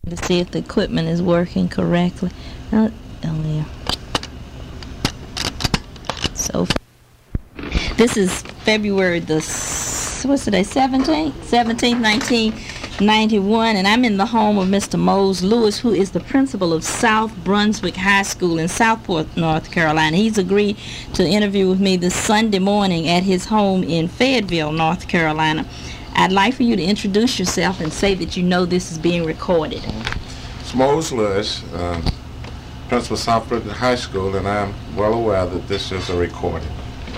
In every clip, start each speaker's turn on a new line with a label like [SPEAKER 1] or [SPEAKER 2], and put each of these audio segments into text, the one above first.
[SPEAKER 1] to see if the equipment is working correctly. Oh, yeah. So this is February the what's today, 17th, 1991, and I'm in the home of Mr. Mose Lewis, who is the principal of South Brunswick High School in Southport, North Carolina. He's agreed to interview with me this Sunday morning at his home in Fayetteville, North Carolina. I'd like for you to introduce yourself and say that you know this is being recorded.
[SPEAKER 2] It's Mose Lewis, principal of South Brunswick High School, and I'm well aware that this is a recording.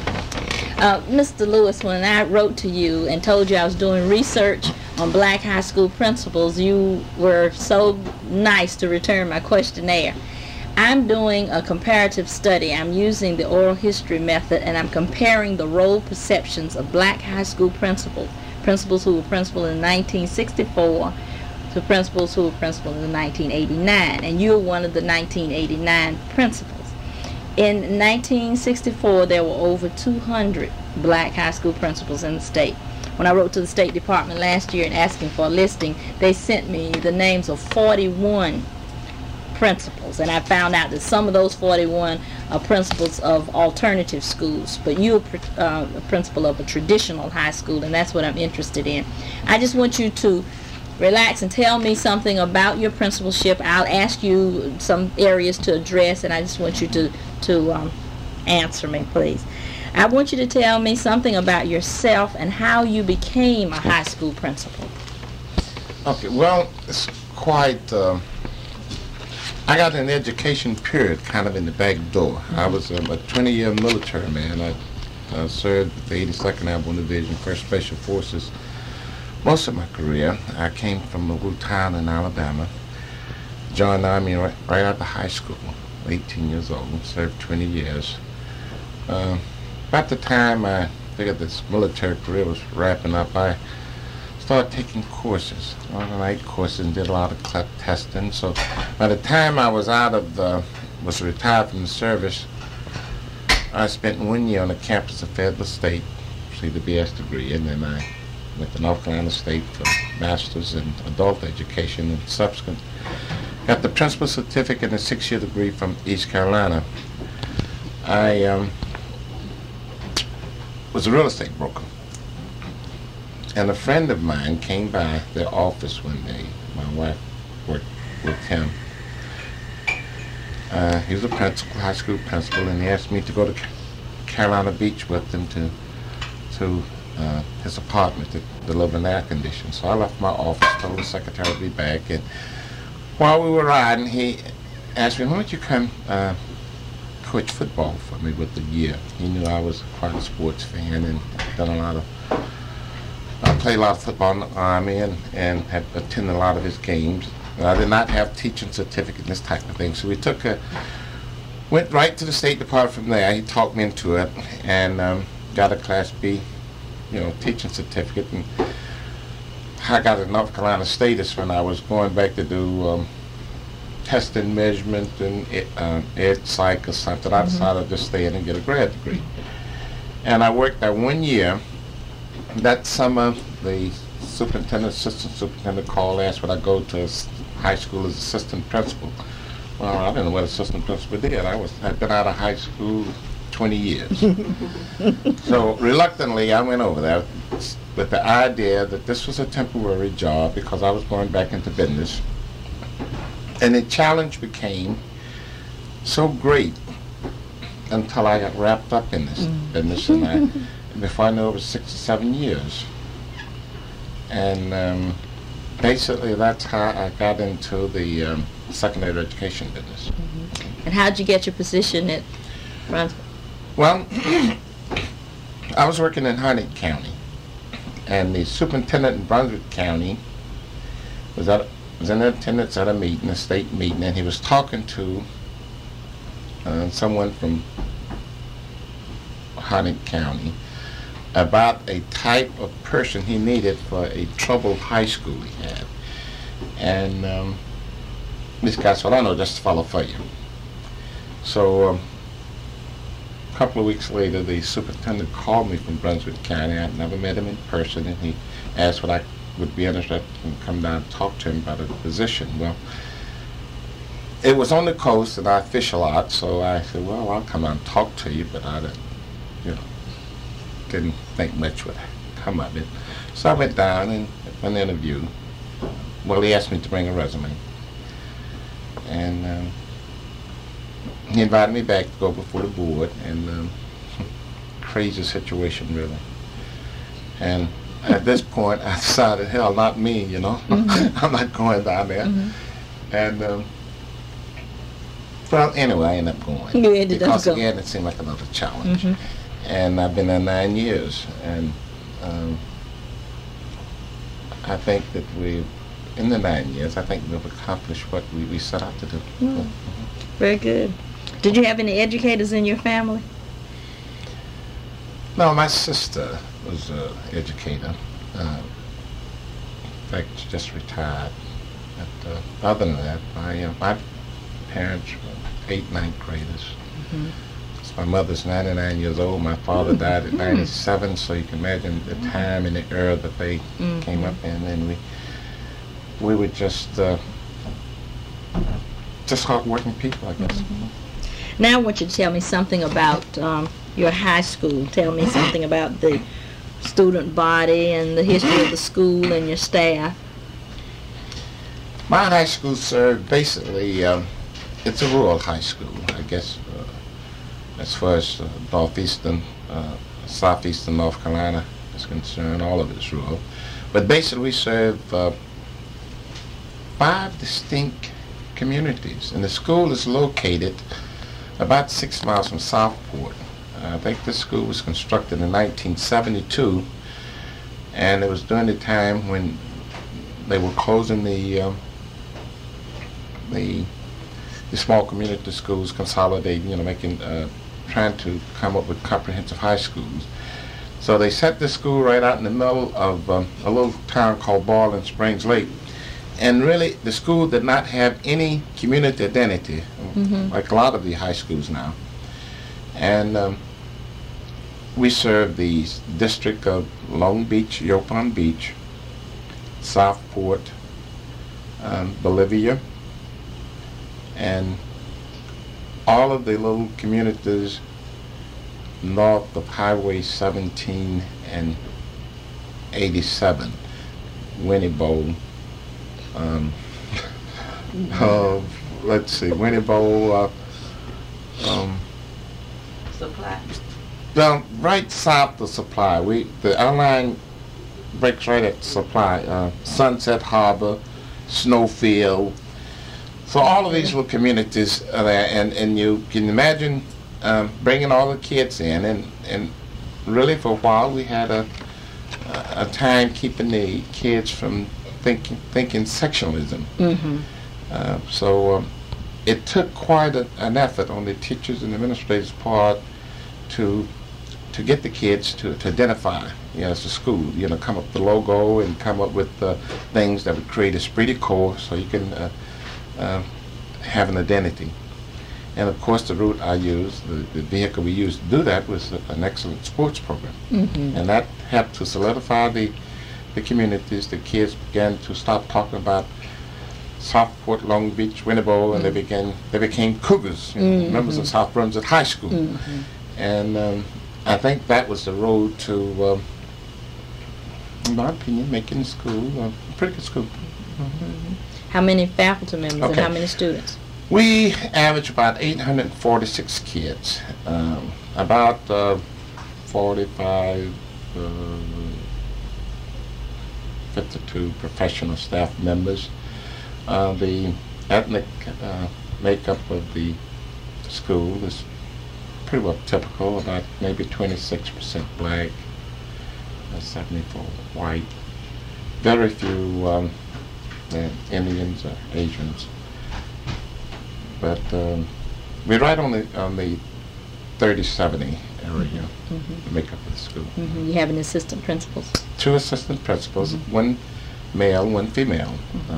[SPEAKER 1] Mr. Lewis, when I wrote to you and told you I was doing research on black high school principals, you were so nice to return my questionnaire. I'm doing a comparative study. I'm using the oral history method, and I'm comparing the role perceptions of black high school principals who were principal in 1964 to principals who were principal in 1989, and you're one of the 1989 principals. In 1964, there were over 200 black high school principals in the state. When I wrote to the State Department last year and asking for a listing, they sent me the names of 41 principals, and I found out that some of those 41 are principals of alternative schools, but you're a principal of a traditional high school, and that's what I'm interested in. I just want you to relax and tell me something about your principalship. I'll ask you some areas to address, and I just want you to answer me, please. I want you to tell me something about yourself and how you became a high school principal.
[SPEAKER 2] Okay, well, it's quite, I got an education period kind of in the back door. Mm-hmm. I was a 20-year military man. I served with the 82nd Airborne Division, 1st Special Forces. Most of my career, I came from a little town in Alabama, joined the Army right out of high school, 18 years old, served 20 years. About the time I figured this military career was wrapping up, I started taking courses, night courses, and did a lot of CLEP testing. So by the time I was was retired from the service, I spent 1 year on the campus of Fayetteville State, received a BS degree, and then I went to North Carolina State for master's in adult education, and subsequent got the principal certificate and a 6-year degree from East Carolina. I was a real estate broker, and a friend of mine came by their office one day. My wife worked with him. He was a principal, high school principal, and he asked me to go to Carolina Beach with him to his apartment to deliver an air condition. So I left my office, told the secretary to be back, and while we were riding, he asked me, why don't you come coach football for me with the year. He knew I was quite a sports fan and I played a lot of football in the Army and had attended a lot of his games. I did not have teaching certificate and this type of thing, so we went right to the State Department from there. He talked me into it and got a Class B, teaching certificate, and I got a North Carolina status when I was going back to do test and measurement and ed psych or something. I decided to just stay in and get a grad degree. And I worked there 1 year. That summer, the assistant superintendent called, asked would I go to high school as assistant principal. Well, I didn't know what assistant principal did. I'd been out of high school 20 years. So reluctantly, I went over there with the idea that this was a temporary job because I was going back into business. And the challenge became so great until I got wrapped up in this business, and before I knew it was 6 or 7 years. And basically that's how I got into the secondary education business.
[SPEAKER 1] And how'd you get your position at Brunswick?
[SPEAKER 2] Well, I was working in Harnett County, and the superintendent in Brunswick County was in attendance at a state meeting, and he was talking to someone from Harnett County about a type of person he needed for a troubled high school he had. And this guy said, I know just a fellow for you. So a couple of weeks later, the superintendent called me from Brunswick County. I'd never met him in person, and he asked would I would be interested and come down and talk to him about a position. Well, it was on the coast and I fish a lot, so I said, well, I'll come out and talk to you, but I didn't think much would come of it. So I went down and had an interview. Well, he asked me to bring a resume. And he invited me back to go before the board, and crazy situation, really. And at this point, I decided, hell, not me, you know. Mm-hmm. I'm not going down there. Mm-hmm. And, well, anyway, I ended up going.
[SPEAKER 1] You ended
[SPEAKER 2] because,
[SPEAKER 1] up going.
[SPEAKER 2] Again, it seemed like another challenge.
[SPEAKER 1] Mm-hmm.
[SPEAKER 2] And I've been there 9 years. And I think that in the 9 years, I think we've accomplished what we set out to do.
[SPEAKER 1] Mm. Very good. Did you have any educators in your family?
[SPEAKER 2] No, my sister was an educator. In fact, she just retired. But other than that, my parents were 8th, 9th graders. Mm-hmm. My mother's 99 years old. My father died at 97, so you can imagine the time and the era that they came up in. And we were just hard-working people, I guess.
[SPEAKER 1] Mm-hmm. Now I want you to tell me something about your high school. Tell me something about the student body and the history of the school and your staff.
[SPEAKER 2] My high school served basically, it's a rural high school, I guess, as far as northeastern, southeastern North Carolina is concerned. All of it's rural. But basically we serve 5 distinct communities, and the school is located about 6 miles from Southport. I think this school was constructed in 1972, and it was during the time when they were closing the small community schools, consolidating, making, trying to come up with comprehensive high schools. So they set this school right out in the middle of a little town called Boiling Springs Lake. And really, the school did not have any community identity, like a lot of the high schools now. And we served the district of Long Beach, Yopon Beach, Southport, Bolivia, and all of the little communities north of Highway 17 and 87, Winnibo, let's see, Winnibo,
[SPEAKER 1] Supply.
[SPEAKER 2] Well, right south of Supply. Our line breaks right at Supply. Sunset Harbor, Snowfield. So all of these little communities are there, and you can imagine bringing all the kids in, and really for a while we had a time keeping the kids from thinking sectionalism. Mm-hmm. So it took quite an effort on the teachers and administrators' part to get the kids to identify, as a school, come up with the logo and come up with things that would create esprit de corps, so you can have an identity. And of course, the route I used, the vehicle we used to do that, was an excellent sports program, and that helped to solidify the communities. The kids began to stop talking about Southport, Long Beach, Winnibo, and they became Cougars, members of South Brunswick High School. And I think that was the road to, in my opinion, making the school a pretty good school.
[SPEAKER 1] How many faculty members and how many students?
[SPEAKER 2] We average about 846 kids, about 45, 52 professional staff members. The ethnic makeup of the school is pretty well typical, about maybe 26% black, 74 white. Very few Indians or Asians. But we're right on the 30-70 area, the makeup of the school.
[SPEAKER 1] You have an assistant principals?
[SPEAKER 2] 2 assistant principals, 1 male, 1 female.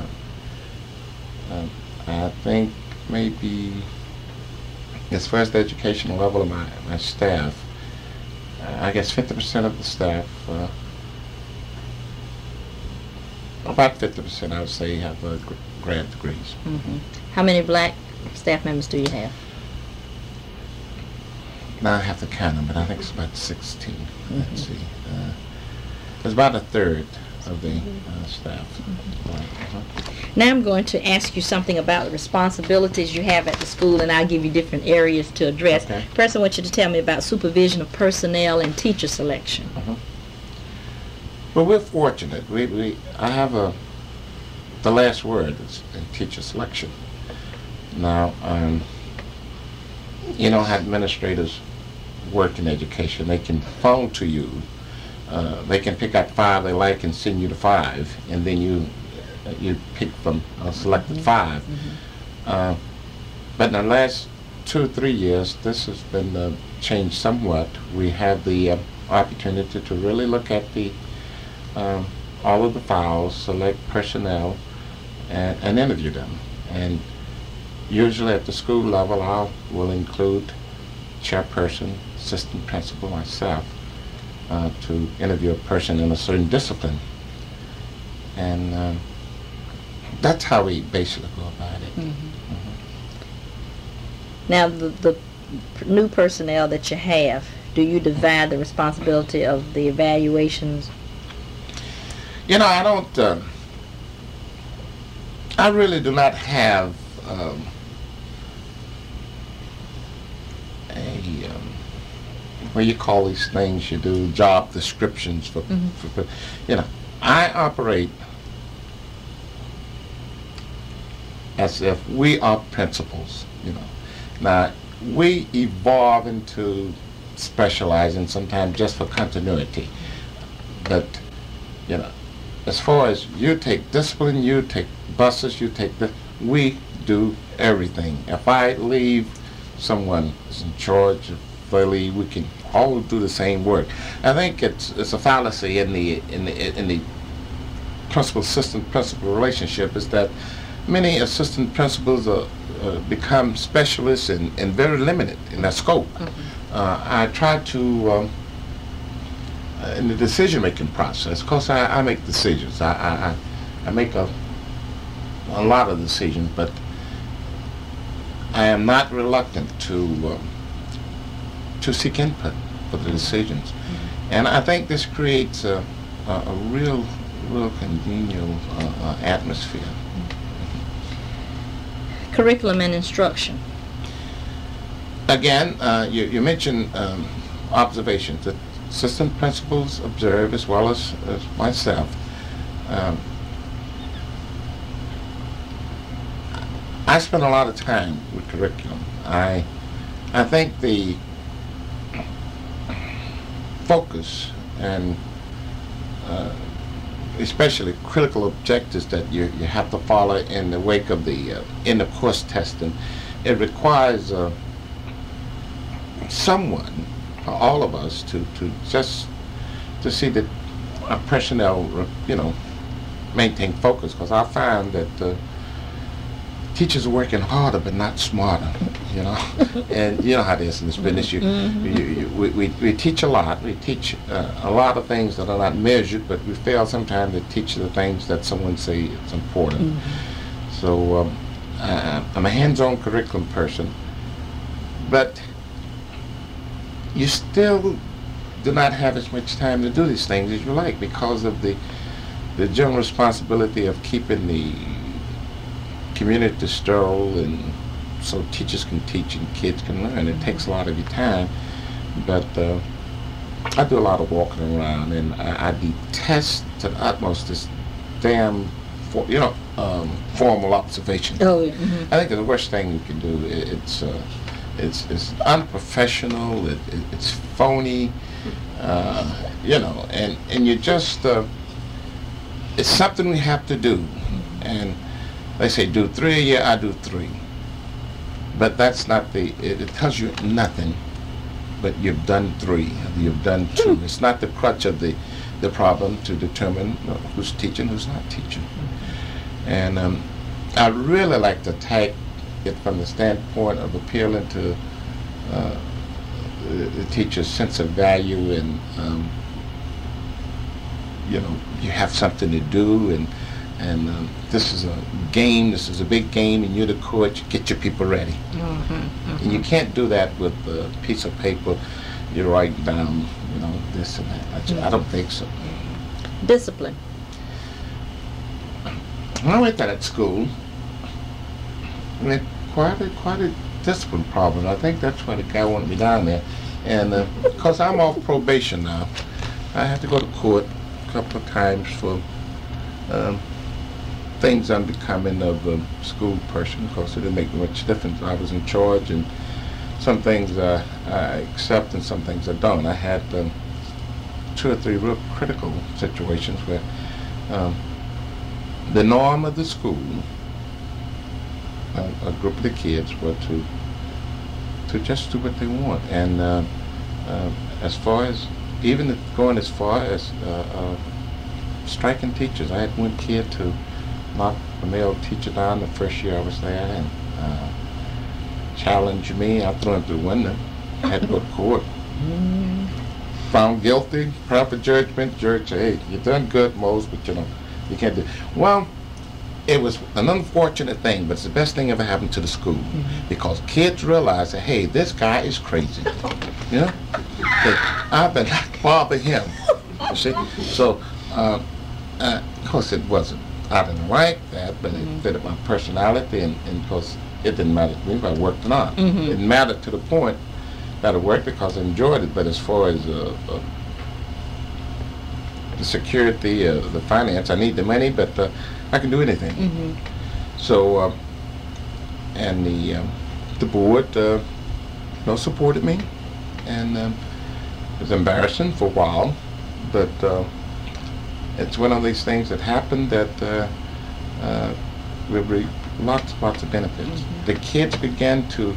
[SPEAKER 2] I think maybe as far as the educational level of my staff, I guess 50% of the staff about 50%, I would say, have grad degrees.
[SPEAKER 1] How many black staff members do you have?
[SPEAKER 2] Now I have to count them, but I think it's about 16. Let's see. It's about a third of the staff.
[SPEAKER 1] Now I'm going to ask you something about the responsibilities you have at the school, and I'll give you different areas to address.
[SPEAKER 2] Okay.
[SPEAKER 1] First, I want you to tell me about supervision of personnel and teacher selection.
[SPEAKER 2] Well, we're fortunate. I have the last word is in teacher selection. Now, you know how administrators work in education. They can phone to you. They can pick out 5 they like and send you to 5, and then you pick from selected 5. But in the last 2 or 3 years, this has been changed somewhat. We have the opportunity to really look at the all of the files, select personnel, and interview them. And usually at the school level, I will include chairperson, assistant principal, myself, to interview a person in a certain discipline. And that's how we basically go about it.
[SPEAKER 1] Now, the new personnel that you have, do you divide the responsibility of the evaluations?
[SPEAKER 2] You know, I don't, I really do not have what you call these things you do, job descriptions for you know, I operate as if we are principals, you know. Now, we evolve into specializing sometimes just for continuity, but, you know, as far as you take discipline, you take buses, you take this, we do everything. If I leave, someone is in charge. If I leave, we can all do the same work. I think it's a fallacy in the principal assistant principal relationship is that many assistant principals become specialists and very limited in their scope. I try to in the decision-making process, of course, I make decisions. I make a lot of decisions, but I am not reluctant to seek input for the decisions. And I think this creates a real congenial atmosphere.
[SPEAKER 1] Curriculum and instruction.
[SPEAKER 2] Again, you mentioned observations. The assistant principals observe as well as myself. I spend a lot of time with curriculum. I think the focus and especially critical objectives that you have to follow in the wake of the end of course testing, it requires someone, all of us, to see that our personnel, you know, maintain focus. Because I find that teachers are working harder but not smarter, you know. And you know how it is in this business. We teach a lot. We teach a lot of things that are not measured, but we fail sometimes to teach the things that someone say is important. So I'm a hands-on curriculum person, but you still do not have as much time to do these things as you like because of the general responsibility of keeping the community sterile, and so teachers can teach and kids can learn. It takes a lot of your time, but I do a lot of walking around, and I detest to the utmost this damn, formal observation.
[SPEAKER 1] Oh, yeah.
[SPEAKER 2] I think the worst thing you can do. It's unprofessional. It's phony. You know, and you just it's something we have to do, and they say do 3 a year. I do 3, but that's not it tells you nothing. But you've done 3. You've done 2. It's not the crutch of the problem to determine who's teaching, who's not teaching. And I really like to attack it from the standpoint of appealing to the teacher's sense of value, and you know, you have something to do, and And this is a game, this is a big game, and you're the coach, get your people ready. And you can't do that with a piece of paper. You're writing down, you know, this and that. I don't think so.
[SPEAKER 1] Discipline.
[SPEAKER 2] When I went to that school, I mean, quite a discipline problem. I think that's why the guy wanted me down there. And because I'm off probation now, I had to go to court a couple of times for things unbecoming of a school person, because it didn't make much difference. I was in charge, and some things I accept and some things I don't. I had 2 or 3 real critical situations where the norm of the school, a group of the kids, were to just do what they want. And as far as, even going as far as striking teachers. I had one kid to knock a male teacher down the first year I was there, and challenged me. I threw him through the window. Had to go to court. Found guilty, proper judgment. Judge said, hey, you done good, Mose, but you know, you can't do it. Well, it was an unfortunate thing, but it's the best thing ever happened to the school, because kids realize that, hey, this guy is crazy. You know? That I better not bother him. You see? So, of course, it wasn't. I didn't like that, but it fitted my personality, and of course, it didn't matter to me if I worked or not. It mattered to the point that I worked because I enjoyed it, but as far as the security, the finance, I need the money, but I can do anything. So, and the board, supported me, and it was embarrassing for a while, but it's one of these things that happened that will bring lots of benefits. The kids began to,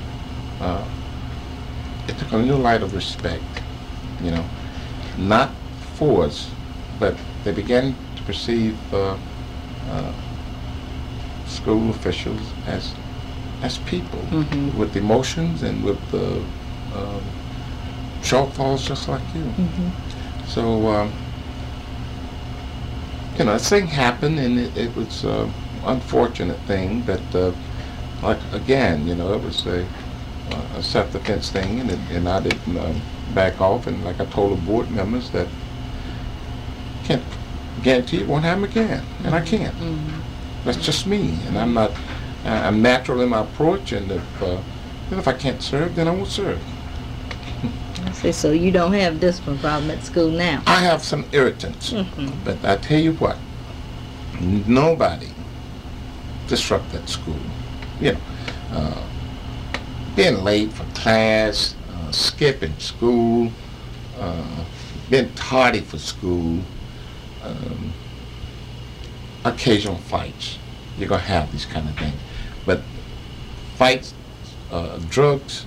[SPEAKER 2] it took a new light of respect, you know, not for us, but they began to perceive school officials as people with emotions and with shortfalls just like you. So, you know, this thing happened, and it was an unfortunate thing, but like, again, you know, it was a self-defense thing, and I didn't back off, and like I told the board members that can't guarantee it won't happen again, and I can't. That's just me, and I'm not. I'm natural in my approach, and if I can't serve, then I won't serve.
[SPEAKER 1] I see. So you don't have discipline problem at school now?
[SPEAKER 2] I have some irritants, but I tell you what, nobody disrupt that school. You know, being late for class, skipping school, being tardy for school, occasional fights. You're going to have these kind of things. But fights, drugs,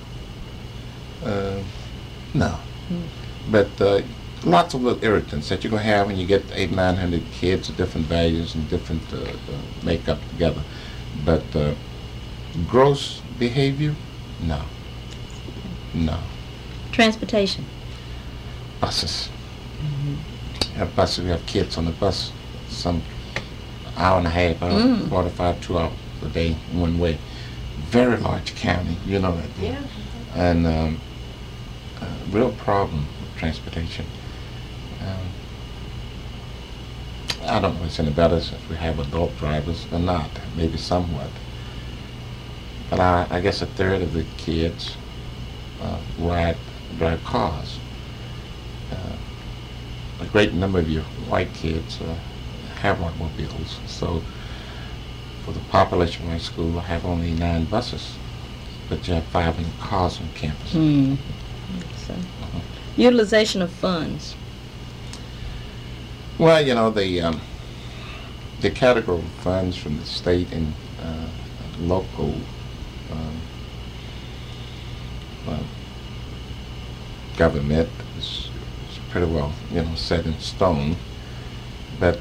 [SPEAKER 2] no. But lots of little irritants that you're going to have when you get 800-900 kids of different values and different makeup together. But gross behavior, no. No.
[SPEAKER 1] Transportation.
[SPEAKER 2] Buses. We have buses. We have kids on the bus some hour and a half, 45, 2 hours a day, one way. Very large county, you know that.
[SPEAKER 1] Yeah.
[SPEAKER 2] And real problem with transportation. I don't know if it's any better since we have adult drivers or not, maybe somewhat. But I guess a third of the kids drive cars. A great number of you white kids have automobiles. So for the population of my school, I have only 9 buses, but you have 500 cars on campus.
[SPEAKER 1] So, utilization of funds.
[SPEAKER 2] Well, you know, the category of funds from the state and local government is pretty well, you know, set in stone. But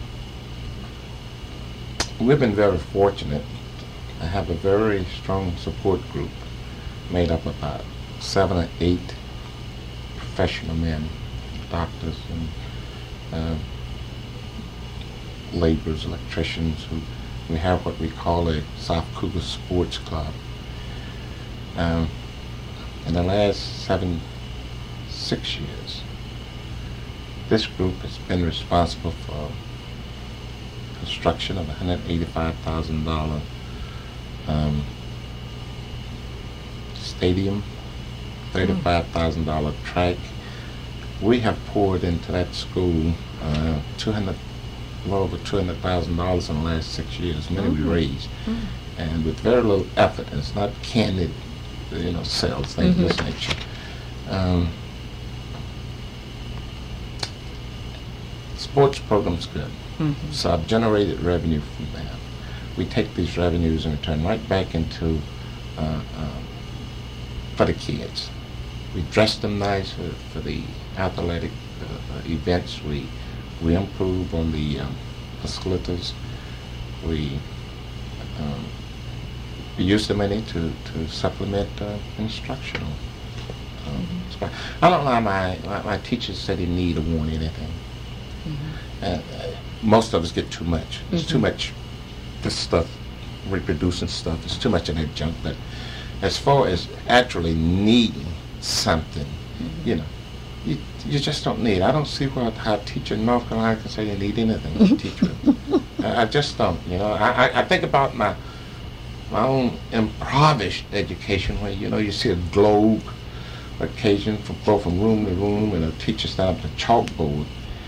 [SPEAKER 2] we've been very fortunate. I have a very strong support group made up of about 7 or 8 professional men, doctors, and laborers, electricians, who we have what we call a South Cougar Sports Club. In the last 6 years, this group has been responsible for construction of a $185,000 stadium, $35,000 track. We have poured into that school well over $200,000 in the last 6 years, money we raised, and with very little effort. And it's not candid, sales, things of this nature. Sports program's good, so I've generated revenue from that. We take these revenues and return right back into for the kids. We dress them nice for the athletic events. We improve on the facilities. We use the money to supplement instructional. I don't know my teachers said they need or want anything. Most of us get too much. It's too much, this stuff, reproducing stuff. It's too much of that junk. But as far as actually needing something, you just don't need. I don't see how a teacher in North Carolina can say they need anything to teach with. I just don't. I think about my own impoverished education, where you see a globe occasion from room to room, and a teacher stand up at a chalkboard.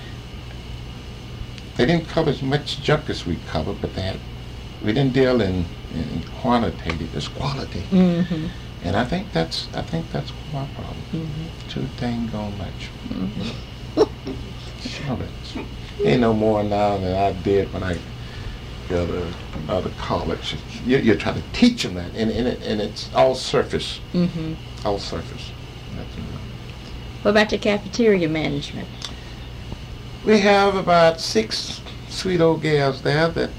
[SPEAKER 2] They didn't cover as much junk as we covered, but we didn't deal in quantitative. It's quality. And I think that's my problem. Too dang gone much. Sure, ain't no more now than I did when I got out of college. You're trying to teach them that, and it's all surface. All surface.
[SPEAKER 1] What about your cafeteria management?
[SPEAKER 2] We have about 6 sweet old gals there that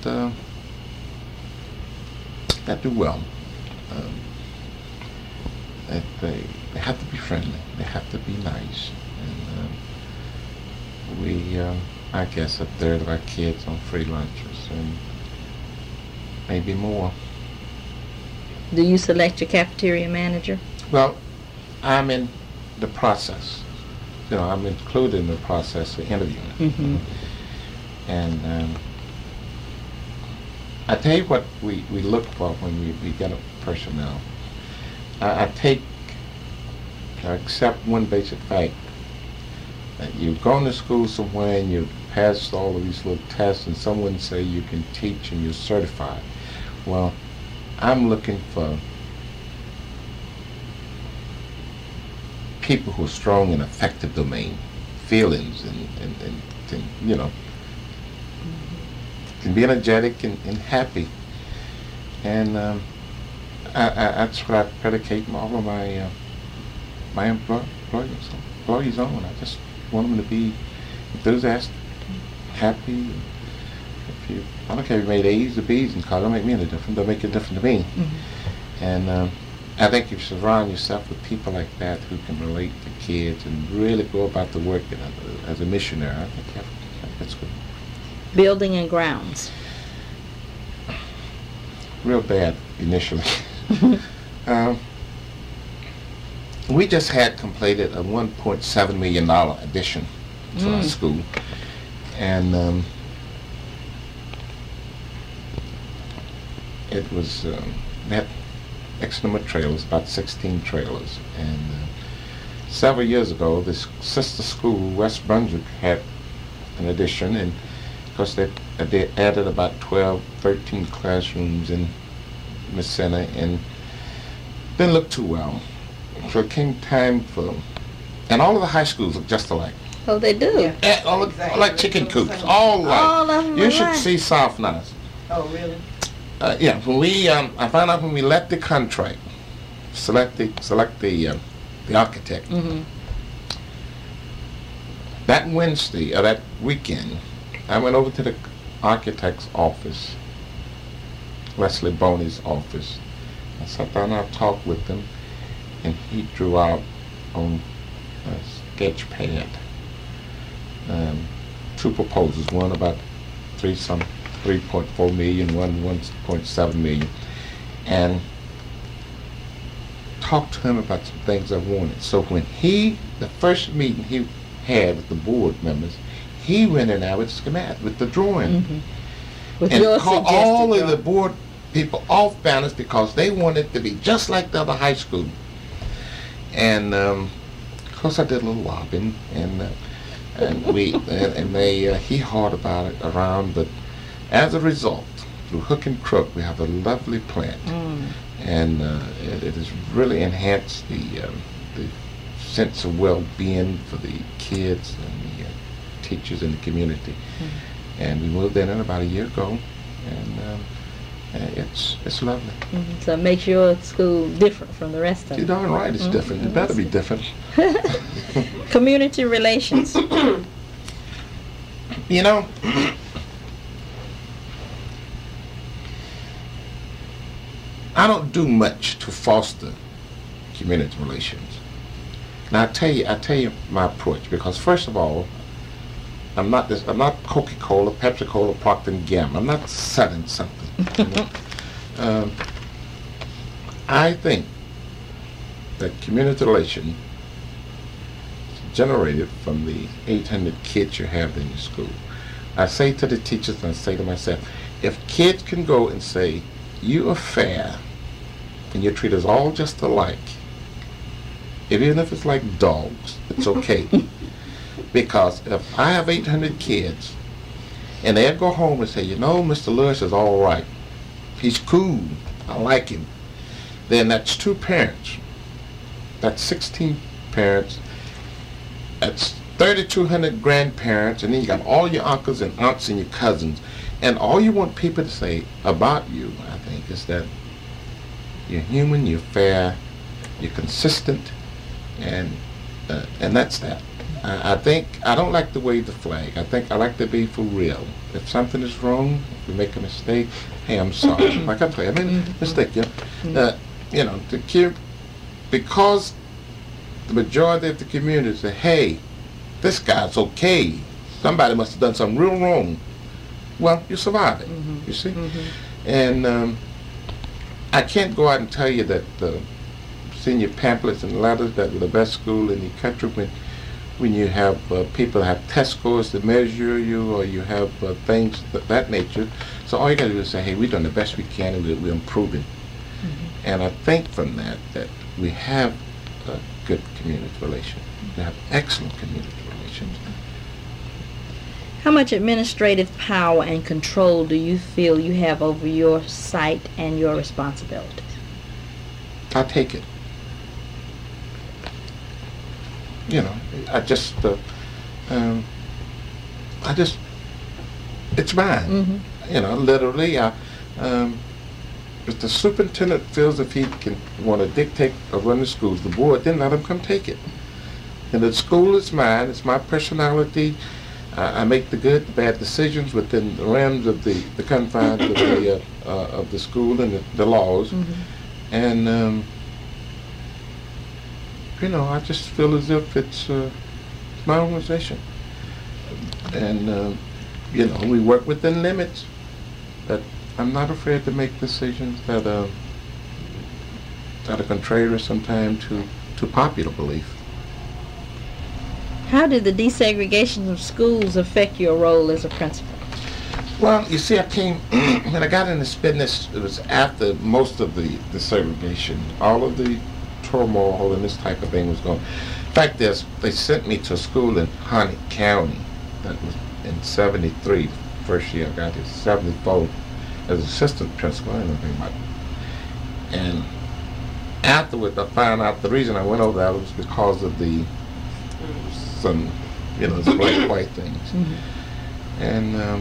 [SPEAKER 2] do well. They have to be friendly. They have to be nice. And I guess a third of our kids on free lunches, and maybe more.
[SPEAKER 1] Do you select your cafeteria manager?
[SPEAKER 2] Well, I'm in the process. I'm included in the process of interviewing. And I tell you what we look for when we get a personnel. I accept one basic fact, that you've gone to school somewhere and you've passed all of these little tests, and someone say you can teach and you're certified. Well, I'm looking for people who are strong in affective domain, feelings, and can be energetic and happy. And that's what I predicate all of my employees on. I just want them to be enthusiastic, happy. I don't care if you made A's or B's in college, don't make me any different. Don't make it different to me. And I think if you surround yourself with people like that who can relate to kids and really go about the work as a missionary, I think that's good.
[SPEAKER 1] Building and grounds.
[SPEAKER 2] Real bad initially. We just had completed a $1.7 million addition to our school, and it was had X number of trailers, about 16 trailers, and several years ago, this sister school, West Brunswick, had an addition, and of course they added about 12, 13 classrooms in Miss Center, and didn't look too well. So it came time for, and all of the high schools look just alike.
[SPEAKER 1] Oh, they do?
[SPEAKER 2] Yeah, all like chicken coops, all alike.
[SPEAKER 1] All of them
[SPEAKER 2] You should
[SPEAKER 1] alike.
[SPEAKER 2] see South Nice.
[SPEAKER 3] Oh, really?
[SPEAKER 2] Yeah, when we, I found out when we let the contract, select the architect. That Wednesday, or that weekend, I went over to the architect's office, Leslie Boney's office. I sat down and I talked with him, and he drew out on a sketch pad 2 proposals, one about 3.4 million, 1.7 million, and talked to him about some things I wanted. So when the first meeting he had with the board members, he went in there with schematic, with the drawing,
[SPEAKER 1] With
[SPEAKER 2] and
[SPEAKER 1] your
[SPEAKER 2] called
[SPEAKER 1] suggested
[SPEAKER 2] all of
[SPEAKER 1] drawing.
[SPEAKER 2] the board people off balance because they wanted it to be just like the other high school. And of course I did a little lobbying, and he heard about it around, but as a result, through hook and crook, we have a lovely plant, and it has really enhanced the sense of well-being for the kids and the teachers in the community. And we moved in about a year ago, and it's lovely.
[SPEAKER 1] So it makes your school different from the rest of
[SPEAKER 2] You're
[SPEAKER 1] them.
[SPEAKER 2] darn right it's different. It better be different.
[SPEAKER 1] Community relations.
[SPEAKER 2] You know, I don't do much to foster community relations. Now I tell you my approach, because first of all, I'm not Coca-Cola, Pepsi-Cola, Procter & Gamble. I'm not selling something. You know? I think that community relation is generated from the 800 kids you have in your school. I say to the teachers, and I say to myself, if kids can go and say, you are fair, and you treat us all just alike, even if it's like dogs, it's okay. Because if I have 800 kids, and they go home and say, you know, Mr. Lewis is all right, he's cool, I like him, then that's 2 parents, that's 16 parents, that's 3,200 grandparents, and then you got all your uncles and aunts and your cousins, and all you want people to say about you, I think, is that you're human, you're fair, you're consistent, and that's that. I think I don't like to wave the flag. I think I like to be for real. If something is wrong, if we make a mistake, hey, I'm sorry. Like I tell you, I made a mistake. You know, because the majority of the community say, hey, this guy's okay. Somebody must have done something real wrong. Well, you survive it. You see, and I can't go out and tell you that send you pamphlets and letters that we're the best school in the country when you have people that have test scores to measure you, or you have things of that nature. So all you got to do is say, hey, we've done the best we can, and we're improving. And I think from that we have a good community relations. We have excellent community relations.
[SPEAKER 1] How much administrative power and control do you feel you have over your site and your responsibilities?
[SPEAKER 2] I take it. You know, it's mine. You know, literally, if the superintendent feels if he can want to dictate or run the schools, the board, then let him come take it. And the school is mine. It's my personality. I make the good, the bad decisions within the realms of the confines of the school and the laws. And you know, I just feel as if it's my organization. And you know, we work within limits, but I'm not afraid to make decisions that are contrary sometimes to popular belief.
[SPEAKER 1] How did the desegregation of schools affect your role as a principal?
[SPEAKER 2] Well, you see, I came, when I got in this business, it was after most of the segregation. All of the turmoil and this type of thing was going. In fact, they sent me to a school in Harnett County. That was in '73, first year I got here, '74, as assistant principal. I didn't know anything about it. And afterwards, I found out the reason I went over there was because of some, you know, some black white things. And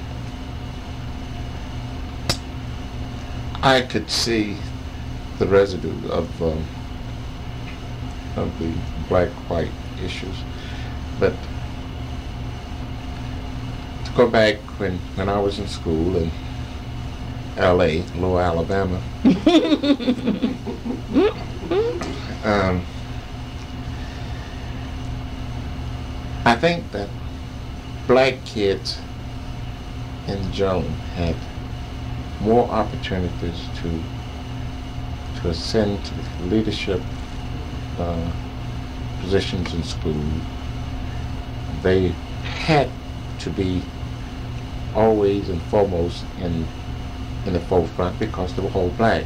[SPEAKER 2] I could see the residue of the black-white issues. But to go back when I was in school in L.A., Lower Alabama, I think that black kids in Joan had more opportunities to ascend to leadership positions in school. They had to be always and foremost in the forefront because they were all black.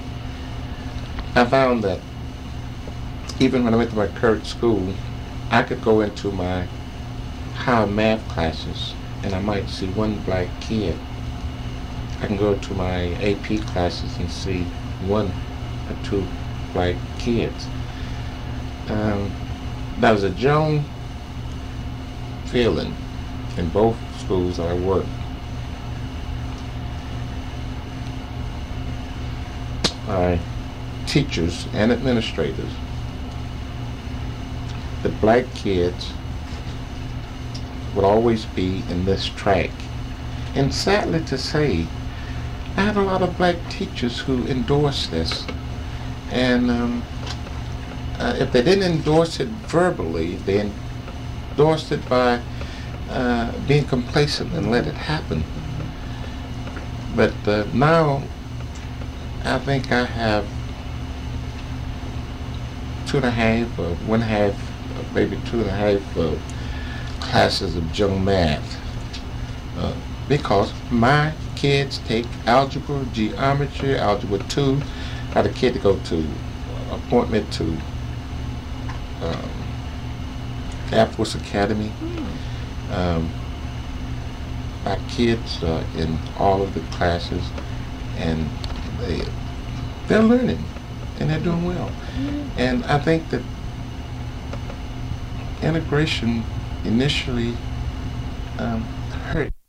[SPEAKER 2] I found that even when I went to my current school, I could go into my higher math classes and I might see one black kid. I can go to my AP classes and see one or two black kids. That was a Joan feeling in both schools that I worked. My teachers and administrators, the black kids would always be in this track. And sadly to say, I had a lot of black teachers who endorsed this. And if they didn't endorse it verbally, they endorsed it by being complacent and let it happen. But now, I think I have 2.5 or 1/2, maybe 2.5 classes of Joan math. Because my kids take algebra, geometry, algebra 2. I had a kid to go to appointment to Air Force Academy. My kids are in all of the classes, and they're learning, and they're doing well. And I think that integration initially hurt.